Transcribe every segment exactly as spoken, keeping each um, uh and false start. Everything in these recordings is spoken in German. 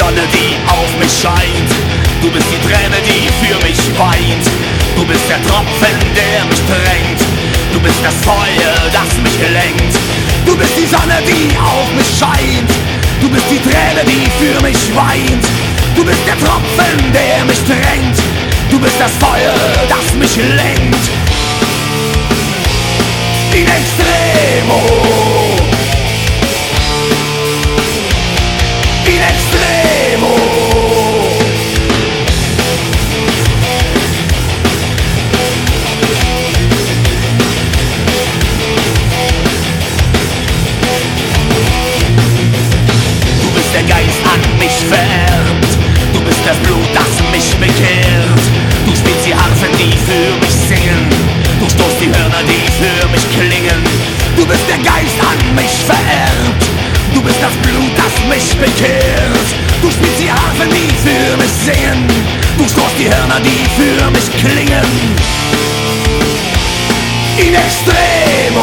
Sonne, die auf mich scheint. Du bist die Träne, die für mich weint. Du bist der Tropfen, der mich drängt. Du bist das Feuer, das mich lenkt. Du bist die Sonne, die auf mich scheint. Du bist die Träne, die für mich weint. Du bist der Tropfen, der mich drängt. Du bist das Feuer, das mich lenkt. In extremo. In extremo. Du bist der Geist an mich vererbt. Du bist das Blut, das mich bekehrt. Du spielst die Harfen, die für mich singen. Du stoßt die Hörner, die für mich klingen. Du bist der Geist an mich vererbt. Du bist das Blut, das mich bekehrt. Du spielst die Harfen, die für mich singen. Du stoßt die Hörner, die für mich klingen. In extremo.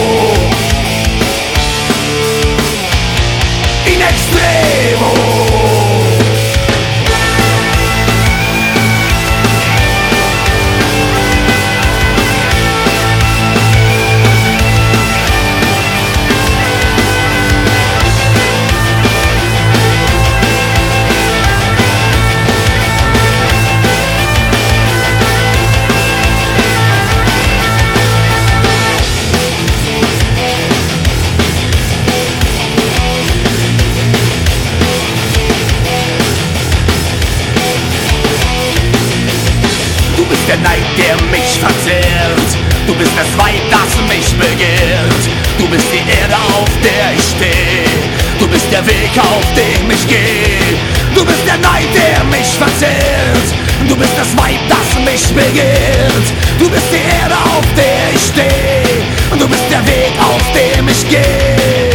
In extremo. Der Neid, der mich verzehrt. Du bist das Weib, das mich begehrt. Du bist die Erde, auf der ich stehe. Du bist der Weg, auf dem ich gehe. Du bist der Neid, der mich verzehrt. Du bist das Weib, das mich begehrt. Du bist die Erde, auf der ich stehe. Du bist der Weg, auf dem ich gehe.